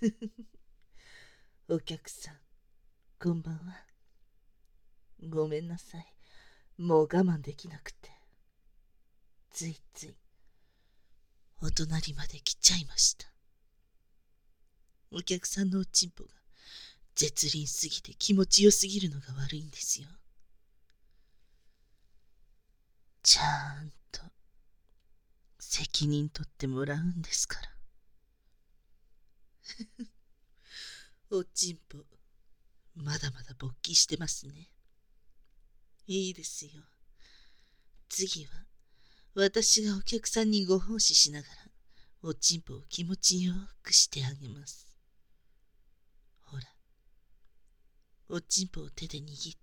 お客さん、こんばんは。ごめんなさい。もう我慢できなくて。ついつい、お隣まで来ちゃいました。お客さんのおちんぽが絶倫すぎて気持ちよすぎるのが悪いんですよ。ちゃんと責任取ってもらうんですから。おちんぽ、まだまだ勃起してますね。いいですよ。次は、私がお客さんにご奉仕しながら、おちんぽを気持ちよくしてあげます。ほら、おちんぽを手で握って、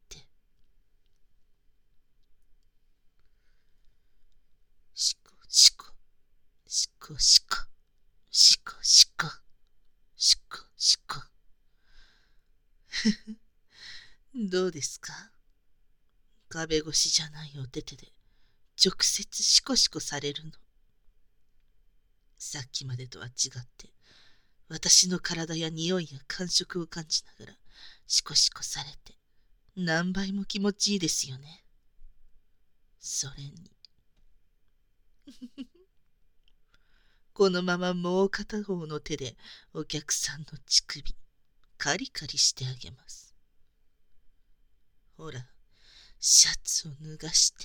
しこしこ、しこしこ、しこしこ、しこしこ。どうですか？壁越しじゃないお手手で直接シコシコされるの。さっきまでとは違って私の体や匂いや感触を感じながらシコシコされて何倍も気持ちいいですよね。それにこのままもう片方の手でお客さんの乳首カリカリしてあげます。ほら、シャツを脱がして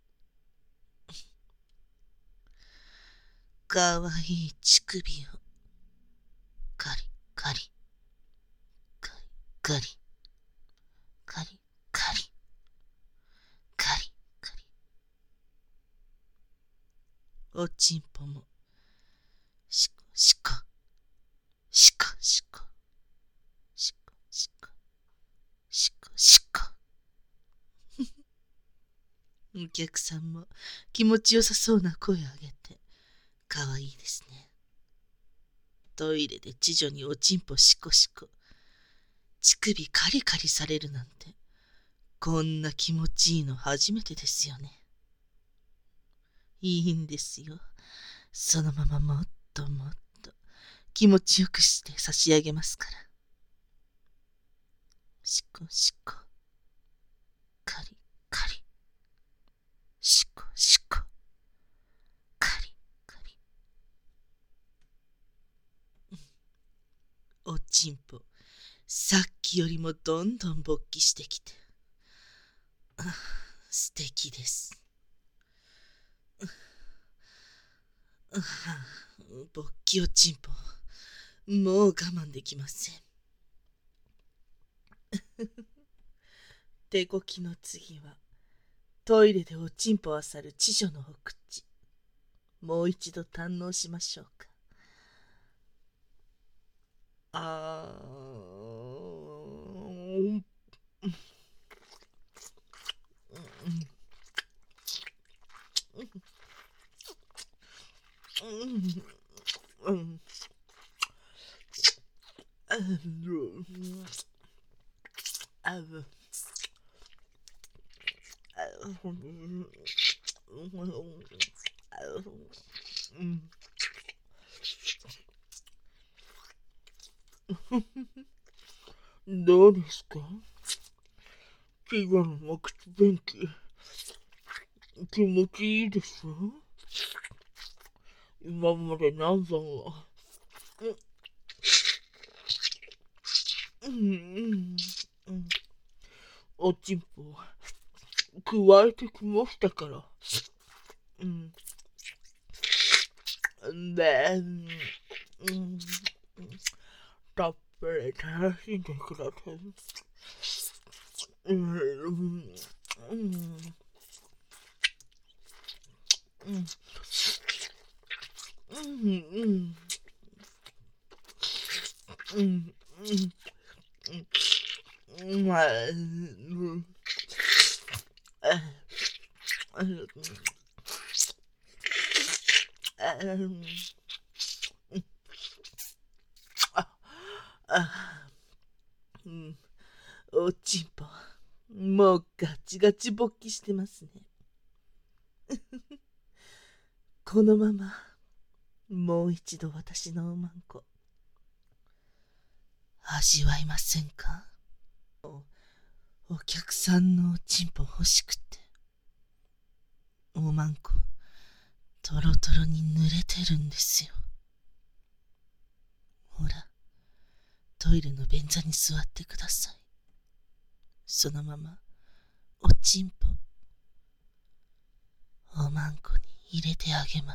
かわいい乳首をカリカリカリカリカリカリカリカリ。おちんぽもシコシコシコシコシコシコシコシコ。お客さんも気持ちよさそうな声を上げてかわいいですね。トイレで知女におちんぽシコシコ乳首カリカリされるなんてこんな気持ちいいの初めてですよね。いいんですよ。そのままもっともっと気持ちよくして差し上げますから。シコシコカリカリシコシコカリカリ。おちんぽさっきよりもどんどん勃起してきて、素敵です。勃起おちんぽもう我慢できません。手こきの次はトイレでおちんぽを漁る知女のお口、もう一度堪能しましょうか。どうですか？ピザのお口便器気持ちいいでしょ？今まで何番はおちんぽ加えてきましたから。で、たっぷり楽しんでください。おちんぽもうガチガチ勃起してますね。このままもう一度私のおまんこ味わいませんか？お客さんのおちんぽ欲しくて。おまんこ、トロトロに濡れてるんですよ。ほら、トイレの便座に座ってください。そのまま、おちんぽ、おまんこに入れてあげます。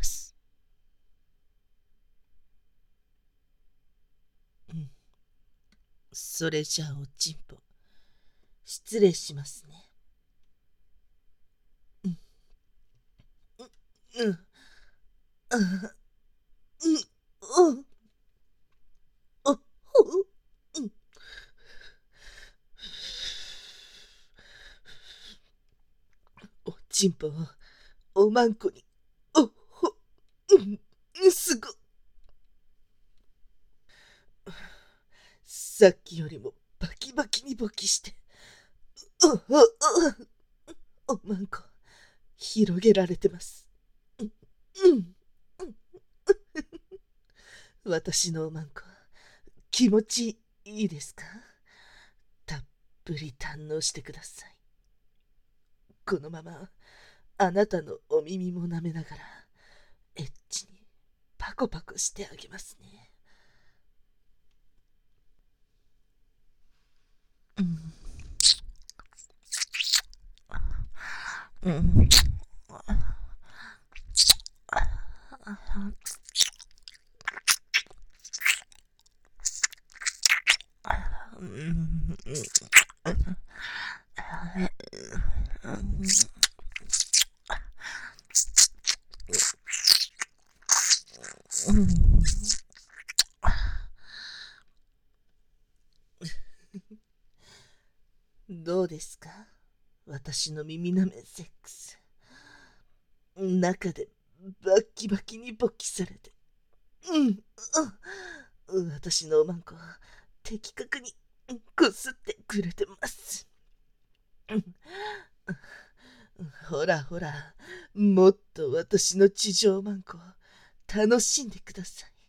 それじゃあおちんぽ、失礼しますね。おちんぽをおまんこに、すご。さっきよりもバキバキに勃起して、おまんこ、広げられてます。私のおまんこ、気持ちいいですか？たっぷり堪能してください。このまま、あなたのお耳も舐めながら、エッチにパコパコしてあげますね。どうですか？私の耳なめセックス。中でバッキバキに勃起されて。私のおまんこは的確にこすってくれてます。ほらほら、もっと私の地上まんこを楽しんでください。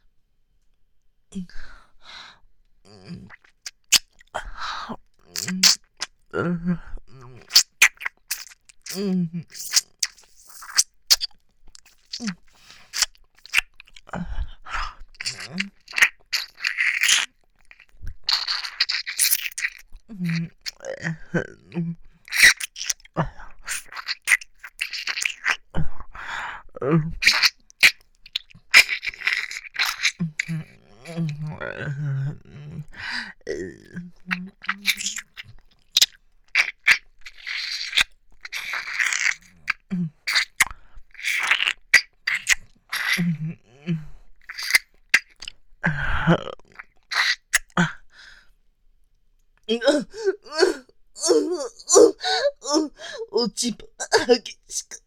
おちんぽ激しく。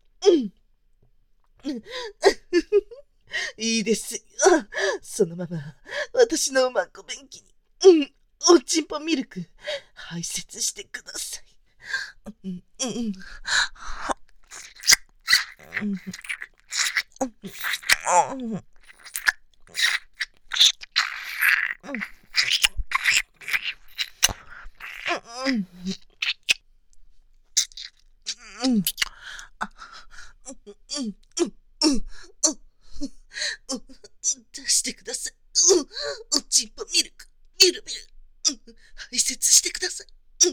いいですよ。そのまま私のおまんこ便器に、おちんぽミルク排泄してください。出してください。おちんぽミルク、ビルビル。排泄してください。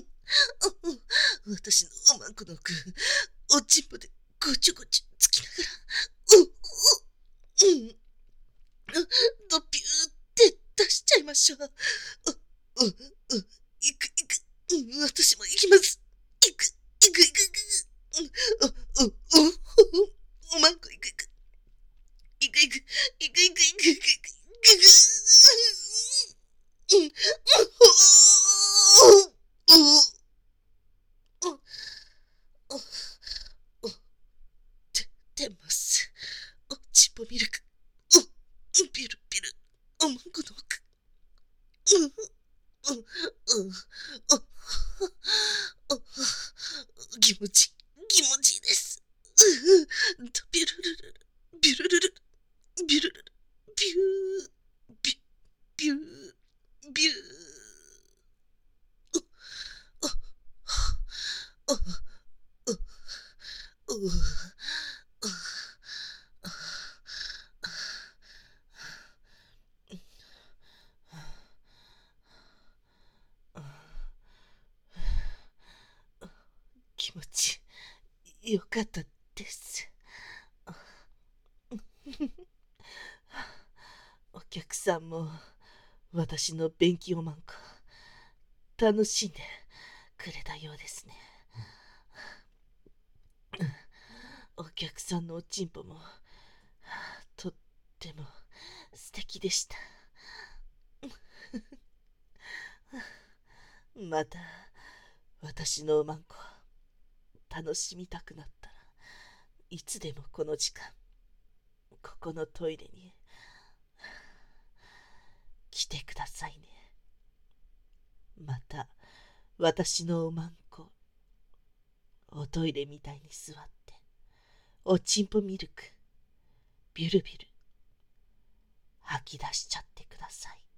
私のおまんこの奥、おちんぽでごちょごちょつきながら、ドピューって出しちゃいましょう。いくいく、私も行きます。いくいくいくいく。おまんこいくいく。いくいく、いくいくいくいくいくいく。出ます。おちんぽミルク。ビルビル。おまんこの奥。気持ちいいです。ビルルルル、ビルルル、ビルルル、ビュー、ビュー、ビュー。 よかったです。お客さんも私の勉強マンコ楽しんでくれたようですね。お客さんのおちんぽもとっても素敵でした。また私のマンコ楽しみたくなったらいつでもこの時間ここのトイレに来てくださいね。また私のおまんこおトイレみたいに座っておちんぽミルクビュルビュル吐き出しちゃってください。